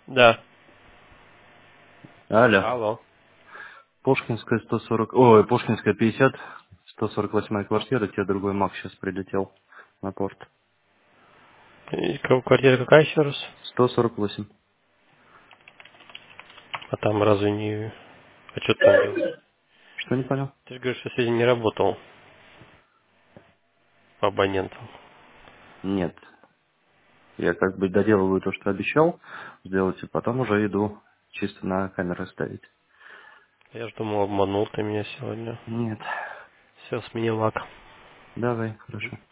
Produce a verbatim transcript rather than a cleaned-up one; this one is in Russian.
Да. Алло. Алло. Пушкинская сто сорок, ой, Пушкинская пятьдесят, сто сорок восьмая квартира, тебе другой Мак сейчас прилетел на порт. И ка- квартира какая еще раз? сто сорок восемь. А там разве не... А что ты там делал? Что, не понял? Ты же говоришь, что сегодня не работал по абонентам. Нет. Я как бы доделываю то, что обещал сделать, и потом уже иду чисто на камеры ставить. Я же думал, обманул ты меня сегодня. Нет. Все, смени лак. Давай, хорошо.